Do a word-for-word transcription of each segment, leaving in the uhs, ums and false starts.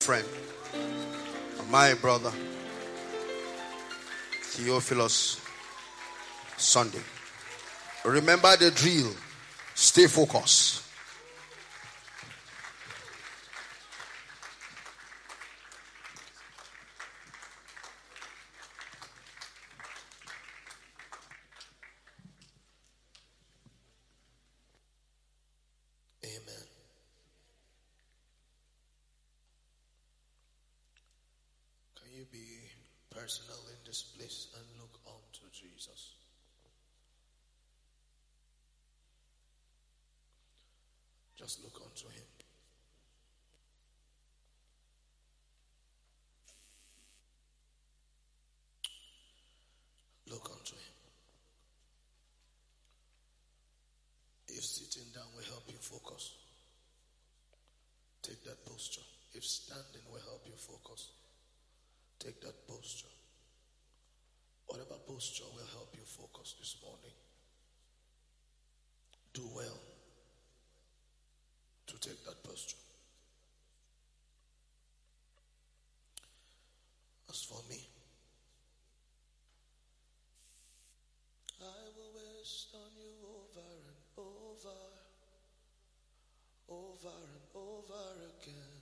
friend, my brother, Theophilus Sunday. Remember the drill. Stay focused. Personal in this place and look unto Jesus. Just look unto him. Look unto him. If sitting down will help you focus, take that posture. If standing will help you focus, take that posture. Whatever posture will help you focus this morning, do well to take that posture. As for me, I will waste on you over and over, over and over again.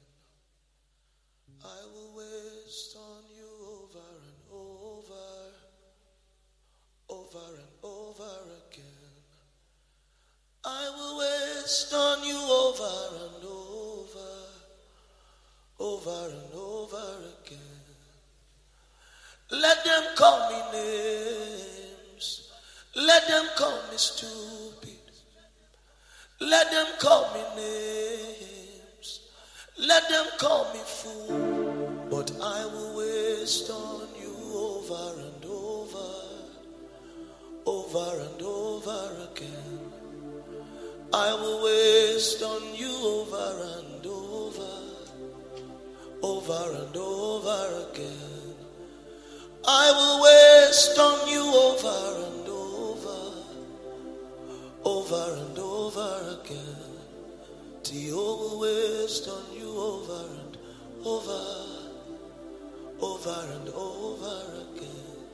I will waste on you over and over, over and over again. I will waste on you over and over, over and over again. Let them call me names. Let them call me stupid. Let them call me names. Let them call me fool. But I will waste on you over and over, over and over again. I will waste on you over and over, over and over again. I will waste on you over and over, over and over again. Till will waste on you over and over, over and over again.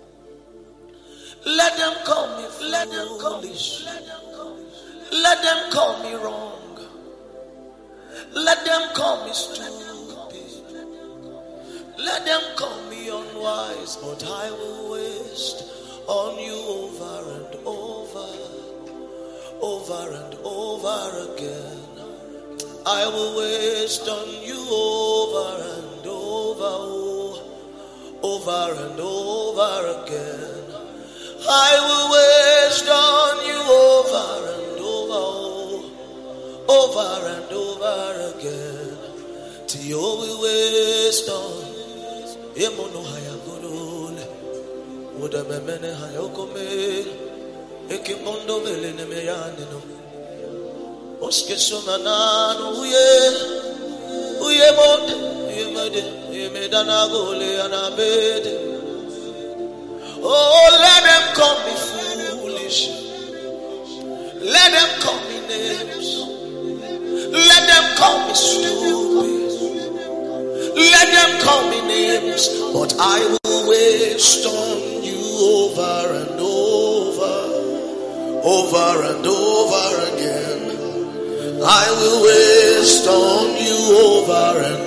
Let them call me foolish. Let them call me, let them call me, let them call me wrong. Let them call me stupid. Let them call me unwise. But I will waste on you over and over, over and over again. I will waste on you over and over, over and over again. I will waste on you over and over, over and over again. Till you will waste on Emono Hayagunole, Udamene Hayokome, Ekimondo Velene Meyanino, Oske Sumanano, Uye, Uye Mode, Yemede, Yemedana Gole, Anabede. Oh, let them call me foolish. Let them call me names. Let them call me stupid. Let them call me names. But I will waste on you over and over, over and over again. I will waste on you over and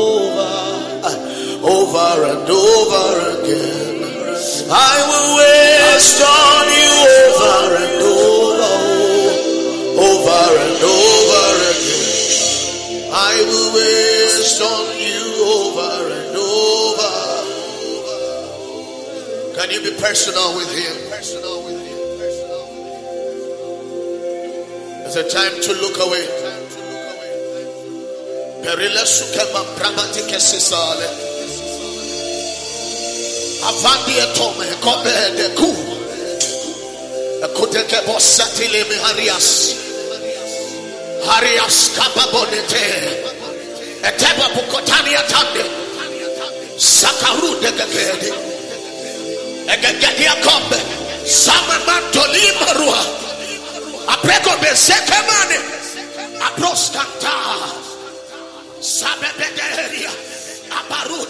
over, over and over again. I will waste on you over and over, over and over again. I will waste on you over and over. Can you be personal with him? Personal with him. It's a time to look away. Perila sukema pramatike sisale. Avandi etome kobe de ku. Ekuteke bosatile me harias. Harias kababonete. Eteba bukotani atande. Sakaru de gagede. Egagedi akombe. Sama mantoli marua. Apreko beseke mane. Aproskanta. Sabe bederia.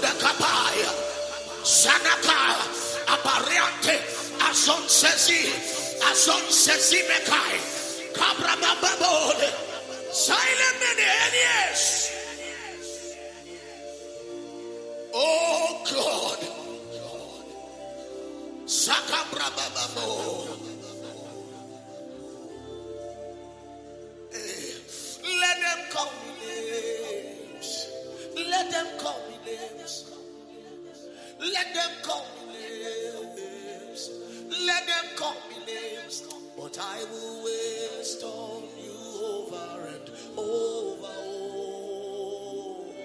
Aruda Kapaya, Sanaka, Apariante, Azon Sezi, Azon Sezi Mekai, Cabra Babole, Silent Medianies. Oh God, Sakabra Bababo. Let them call me names. Let them call me names. Let them call me names. Let them call me names. But I will waste on you over and over. Oh.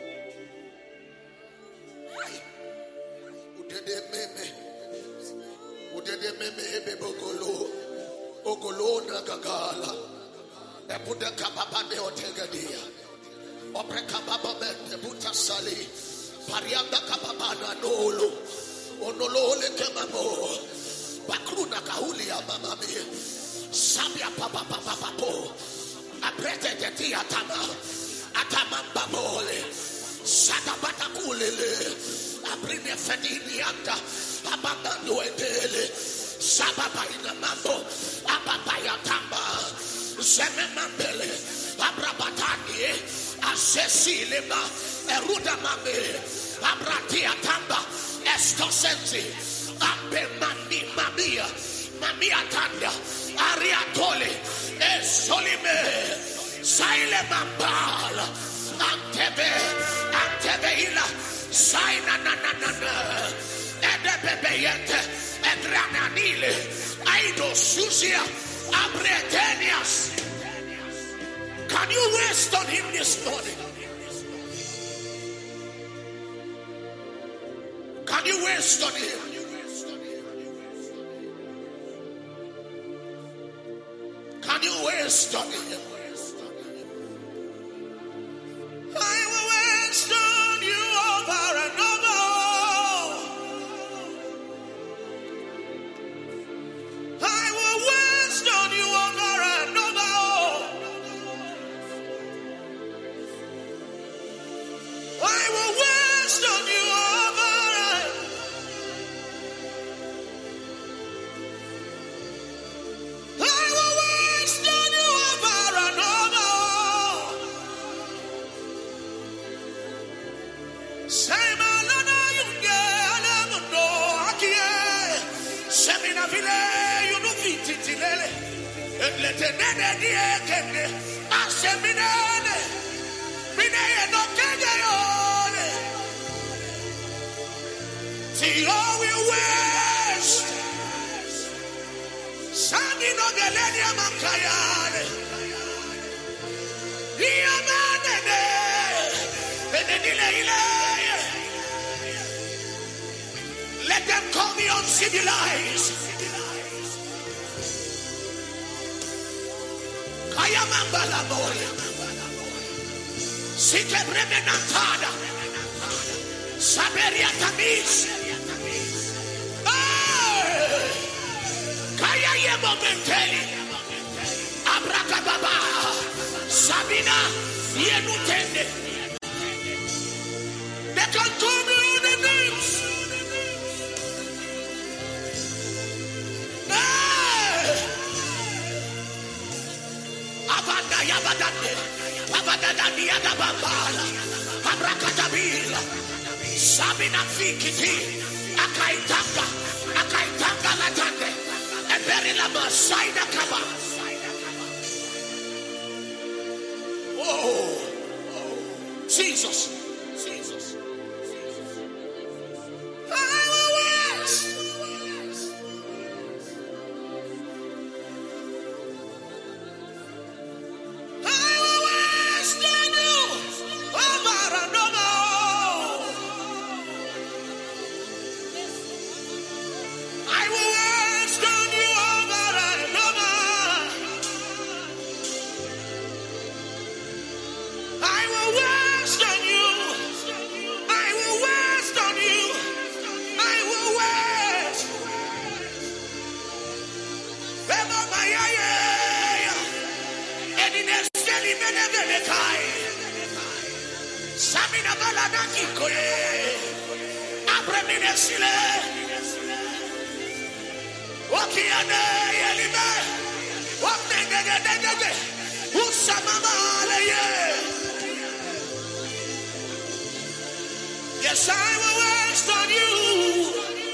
Udede meme. Udede meme hebe bogolo. Ogolo na gagala. Ebuda kababa de otegadia. Opre kababa de buta sali. Parianda kababa na nolo. Onolo le kemamo. Bakruna kauli ya mama mi. Sabia papa papa papo. Aprete de tia tama. Atamamba mole. Sadabata kulele. Aprine fedini anda. Abanda noedele. Sababa ina mambo. Ababa ya tamba. Zememambele, Abrabatani, Assesilima, Eruda Mame, Abratia Tamba, Estosensi, Ambe Mami Mamia, Mamia Tanda, Ariatole, Esolime, Saile Mambala, Antebe, Antebeila, Saina Nanana, Edebebeyete, Edrananile, Aido Susia. Abretenias. Can you rest on him this morning? Can you rest on him? Can you rest on him? I will rest on you over and over. I will rest on you over and over. I will rest on you over and I will rest on you over and over. Semalana yunge alemundo akie semina vile yunuviti tilele etlete nene diekende aseminene mineye no kege yone Tio will west Sami no geleni amakayane Iamanene Enedile ile Let them call me uncivilized. Kayamambala boy. Sike bremenantada. Saberia tamis. Kaya yemo menteli. Abrakababa. Sabina yenutende. They can call me on the names. Abanda yabadande, abadadani yadabambala, abrakatabila, sabina fikiti, akaitanga, akaitanga latande, eberila masaida kaba. Oh, oh, Jesus, Jesus. I will rest. Samina balana kikoye. Yes, I will waste on you.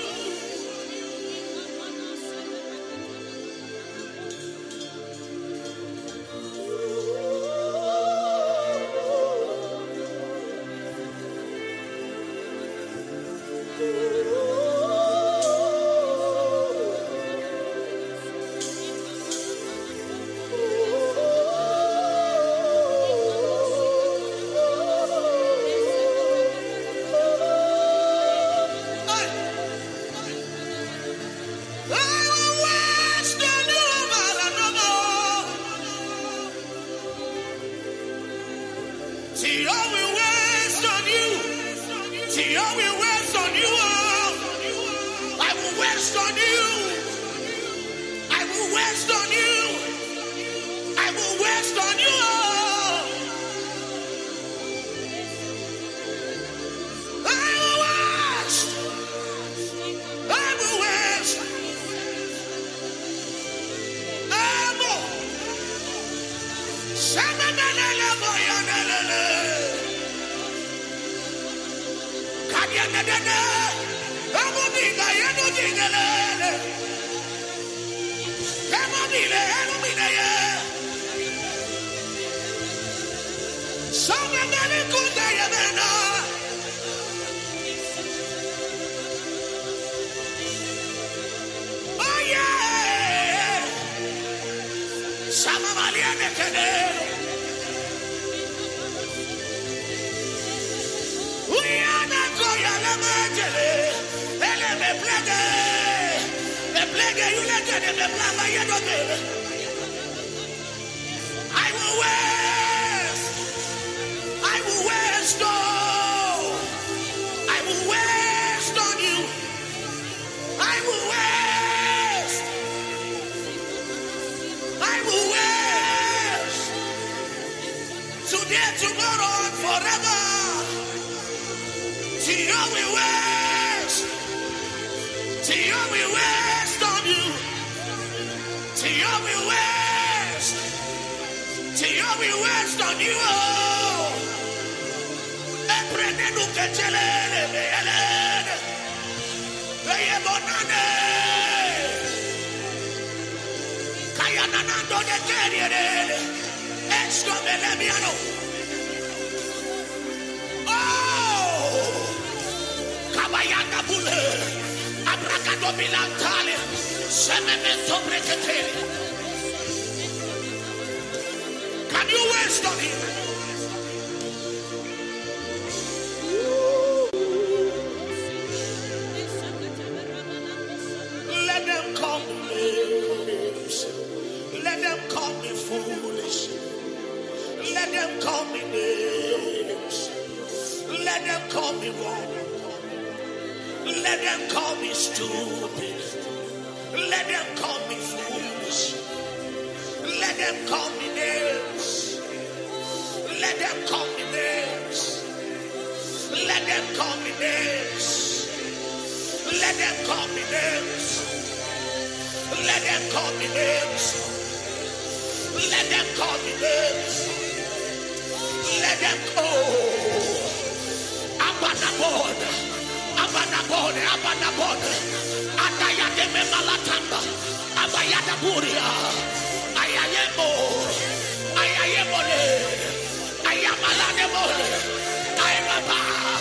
I will waste. I will waste on. I will waste on you. I will waste. I will waste. Today, tomorrow, and forever. See you will waste. See you will waste on you. See you will waste. See you will waste on you. Emprende nu que chelele belele. Veye bonane. Kaya nanando de keriere. Esto bele miano. Oh! Kabayana bule. Abracado bilantale. Sememento breketele. Can you waste on him? Let them call me names. Let them call me foolish. Let them call me names. Let them call me wrong. Let them call me stupid. Let them call me foolish. Let them call me names. Let them call me names. Let them call me names. Let them call me names. Let them call me names. Let them call me names. Let them call. Abanabod. Abanabod. Abanabod. Adayade me malatanda. Abayada buria. Ayayemo. Ayayemole. Ayamalademole. Ayamaba.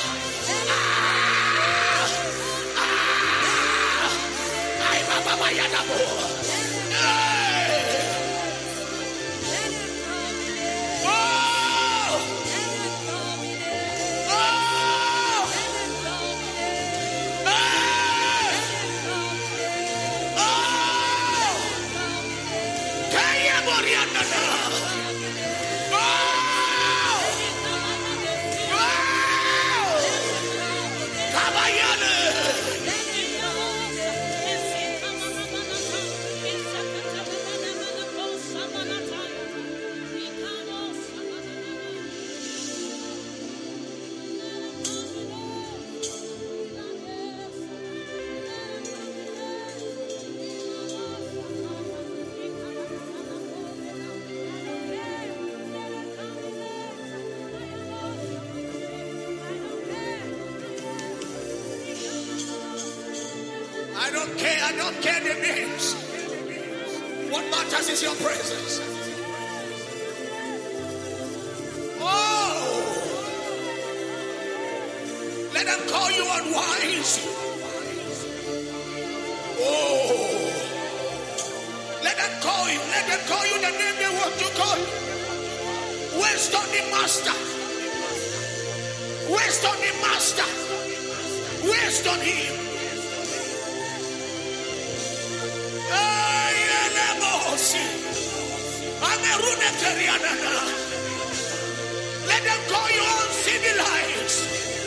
Ah. Ah. Ayamaba bayadabo. Hey. Oh. Oh. Hey. Oh. Kaya moriana. Oh. don't care. I don't care the names. What matters is your presence. Oh, let them call you unwise. Oh, let them call you. Let them call you the name they want to call you. Waste on the master. Waste on the master. Waste on him. Let them call you uncivilized.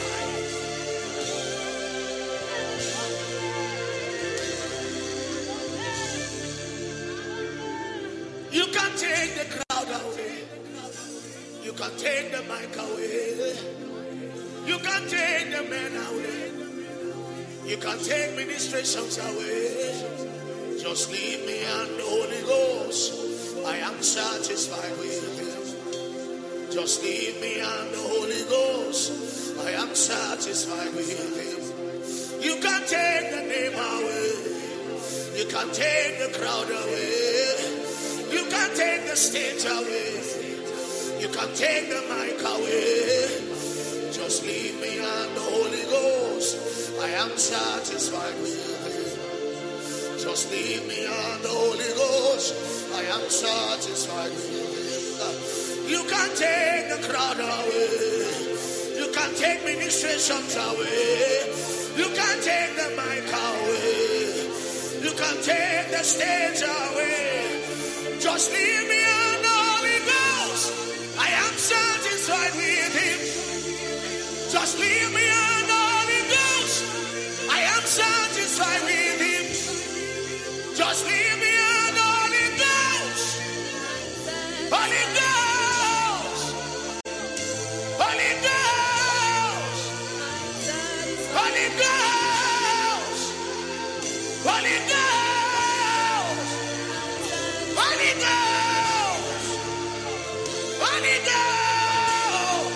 You can take the crowd away. You can take the mic away. You can take the men away. You can take ministrations away. Just leave me and the Holy Ghost. I am satisfied with him. Just leave me and the Holy Ghost. I am satisfied with him. You can take the name away. You can take the crowd away. You can take the stage away. You can take the mic away. Just leave me and the Holy Ghost. I am satisfied with him. Just leave me and the Holy Ghost. I am satisfied with him. You can take the crowd away. You can take ministrations away. You can take the mic away. You can take the stage away. Just leave me and the Holy Ghost. I am satisfied with him. Just leave me and the Holy Ghost. I am satisfied with him. Just leave me and the Holy Ghost. Holy Ghost. Holy Ghost. Holy Ghost. Holy Ghost. Holy Ghost. Holy Ghost.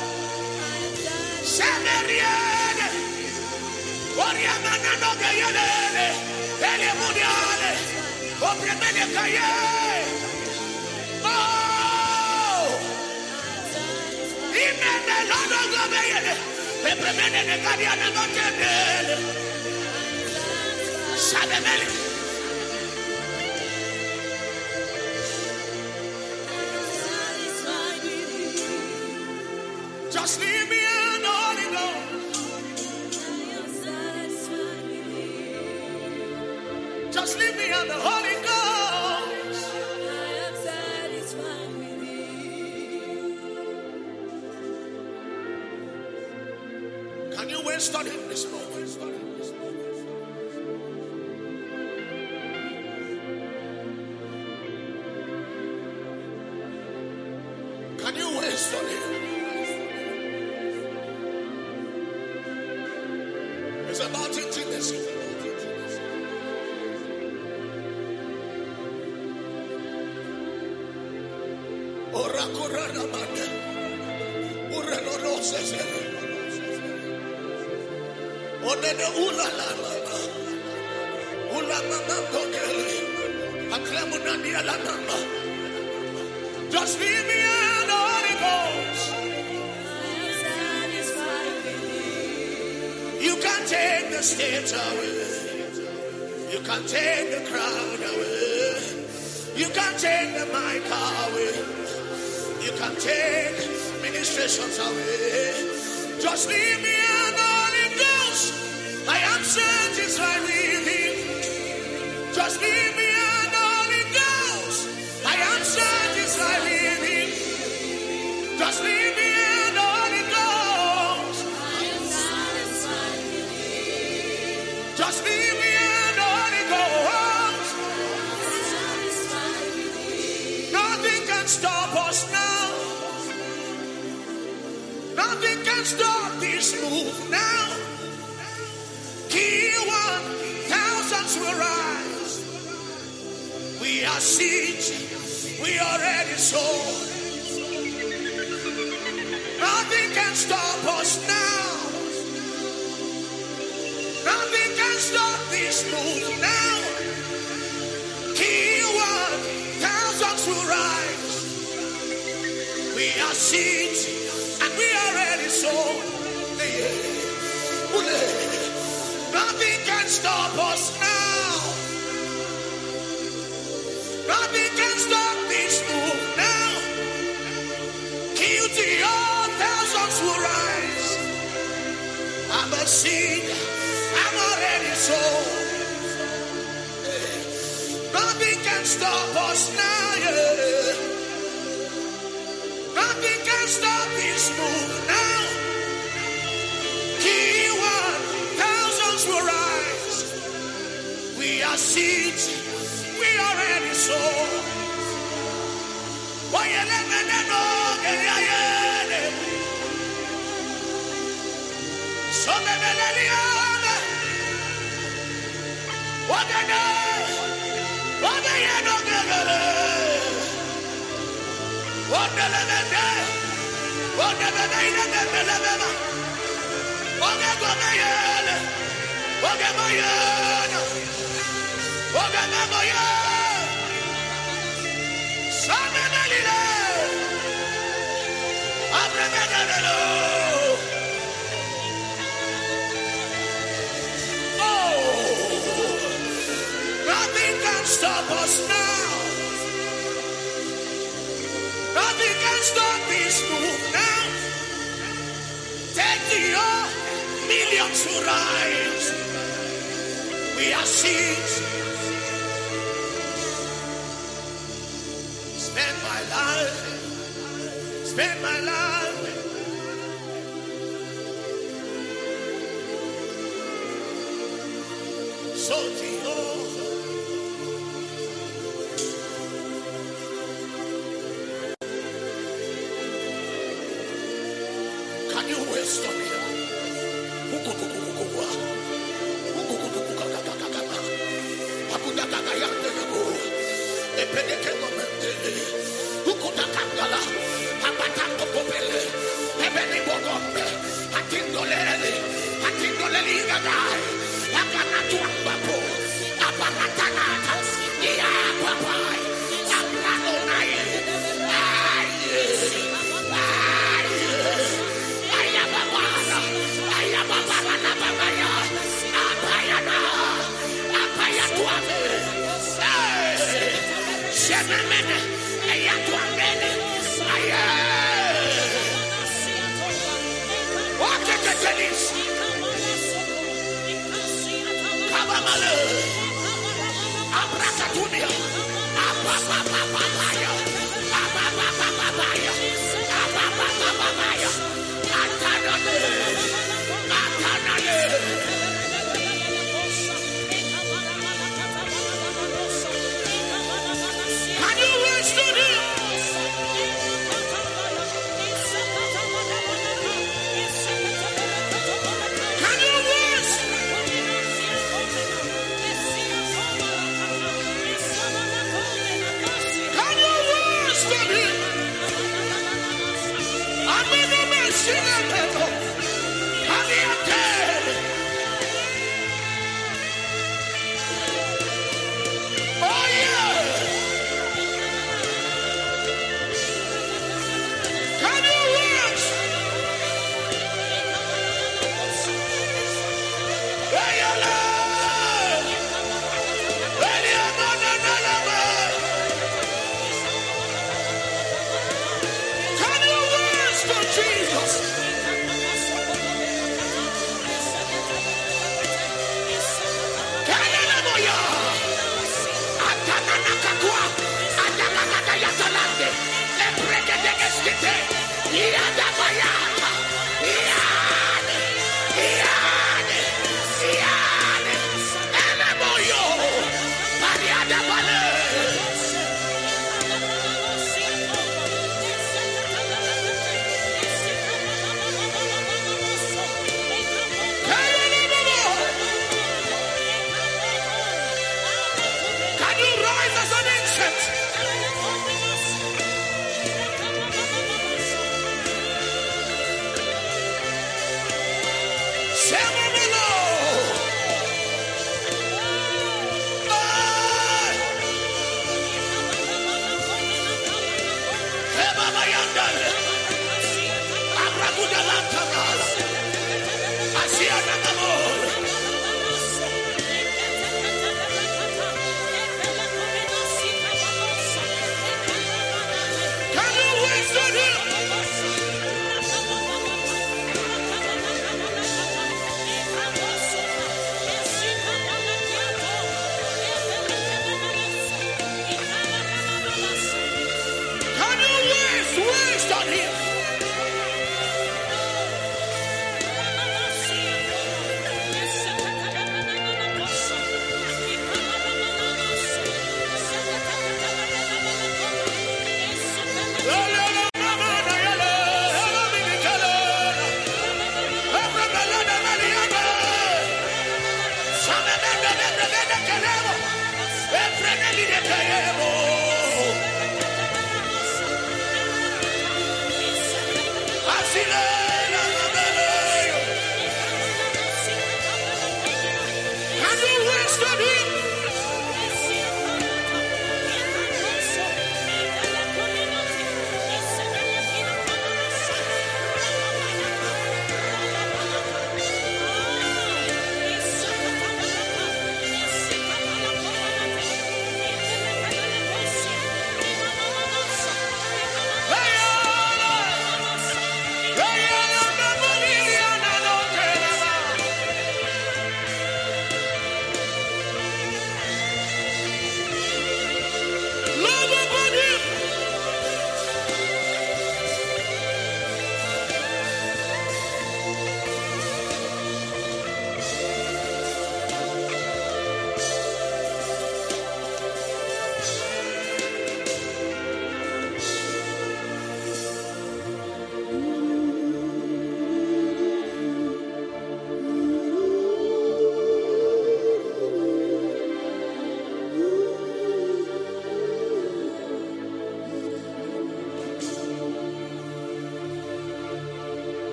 Samariane. Oriamana no gayale. Ele mundiale. Opremene kaye. Oh. Imene lono gobeyele. Opremene ne kadia na gotele. Sabemele. Just leave me and the Holy Ghost. Just leave me and the Holy Ghost. I am satisfied with you. Can you wait on him this moment? Can you wait on him? It's about intimacy. Orakorana manda. Ureno roses. Onene ulala mama. Ulama mama kele. Aklemuna ni ala mama. Just leave me and the Holy Ghost. You can take the stage away. You can take the crowd away. You can take the mic away. You can take ministrations away. Just leave me and the Holy Ghost. I am satisfied with him. Just leave me and the Holy Ghost. I am satisfied with him. Just leave me and the Holy Ghost. I am satisfied with him. Just leave me and the Holy Ghost. Nothing can stop us now. Nothing can stop this move now. Kill one, thousands will rise. We are siege, we are ready sold. Nothing can stop us now. Nothing can stop this this move now. He won, thousands will rise. We are seeds and we are ready sown. Nothing can stop us now. Nothing can stop this move now. Guilty, all thousands will rise. I'm a seed, I'm already sown. Nothing can stop us now, yeah. Nothing can stop this move now. He won, thousands will rise. We are seeds, we are ready sown. Oh, yeah, let me know, yeah, yeah. So let me let you know. What the hell? What the hell? What the hell? What the hell? What the hell? What the hell? What the hell? Samanalile. Abremenalo. Oh, nothing can stop us now. Nothing can stop this move now. Take the earth, millions to rise. We are seeds. Spend my life, spend my life. So the earth. Can you waste on here?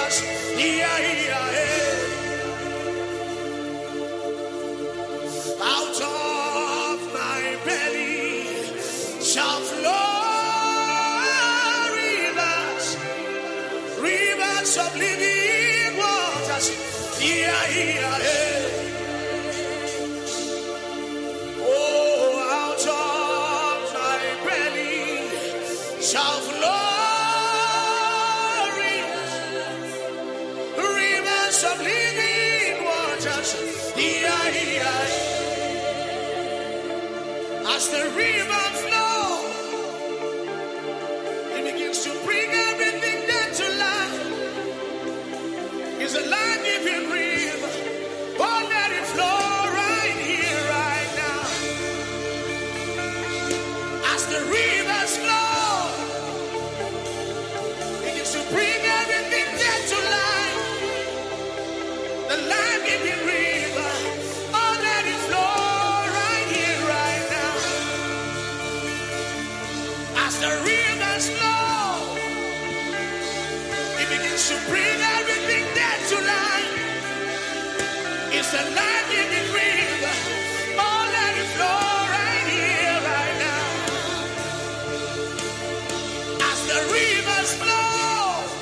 waters. Yeah, yeah, yeah. Out of my belly shall flow rivers, rivers of living waters. Yeah, yeah, yeah. Oh, out of my belly shall flow rivers of living waters. Yeah, yeah. As the river flows, it begins to bring everything down to life. It's a life-giving river. Oh, let it flow right here, right now. As the rivers flow, it begins to bring everything down to life. The life-giving river. Oh, let it flow right here, right now. As the rivers flow, it begins to bring everything dead to life. It's a life-giving river. Oh, let it flow right here, right now. As the rivers flow,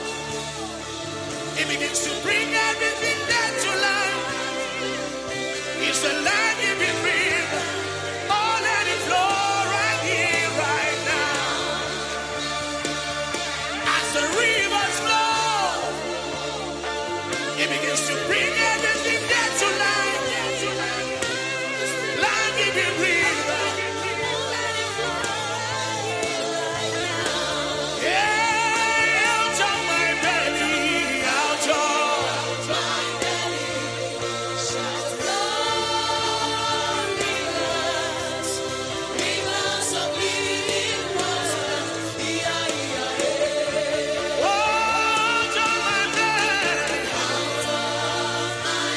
it begins to bring everything dead to life. It's a life-giving river. Oh, let it flow right here, right now. As the rivers flow, it begins to bring everything dead to life. Life-giving river. Yeah, out of my belly, out of my belly shall flow rivers, rivers of living water. Yeah, yeah, yeah. Out of my belly, out of my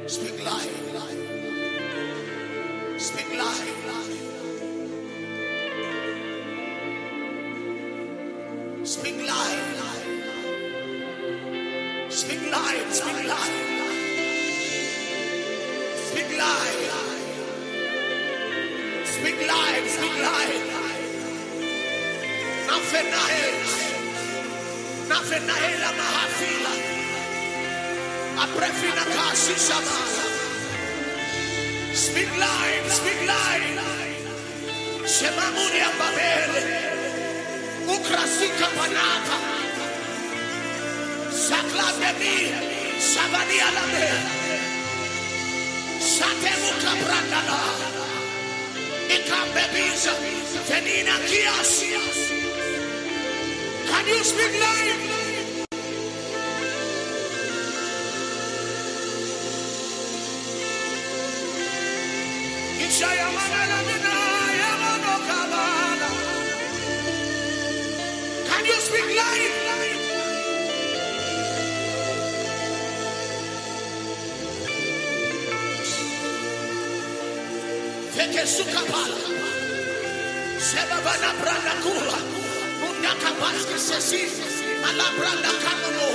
Speak life. Speak life. Speak life. Speak life. Speak life. Speak life. Speak life. Speak life. Nothing else. Nothing else. Mahafila. Aprefina kasi samala. Speak life. Speak life. Shemamuni ababele. Ukrasika panata. Sakla debi. Sabani alame. Satemu kabrandala. Ikambebiza. Fenina kiasi. Can you speak life? Can you speak life? Feke sukapala. Sebabana branda kula. Munda kapaski sesi. Ala branda kamono.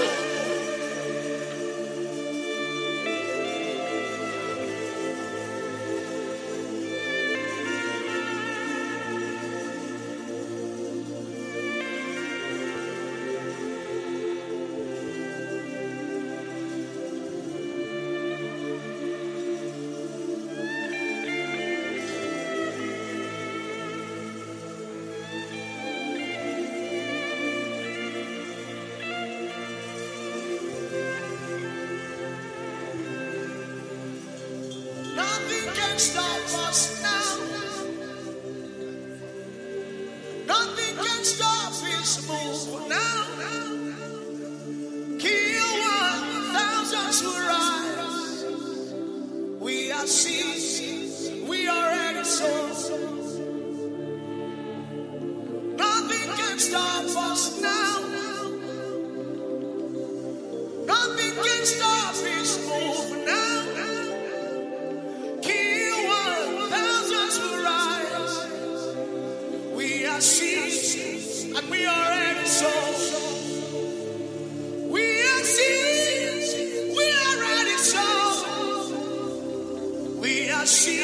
Nothing can stop us now. Nothing can stop this move now. Kill one, thousands will rise. We are seized, we are ready, so nothing can stop us now. Nothing can stop this move now. We are seized and we are ready, so we are seized, we are ready, so we are seized.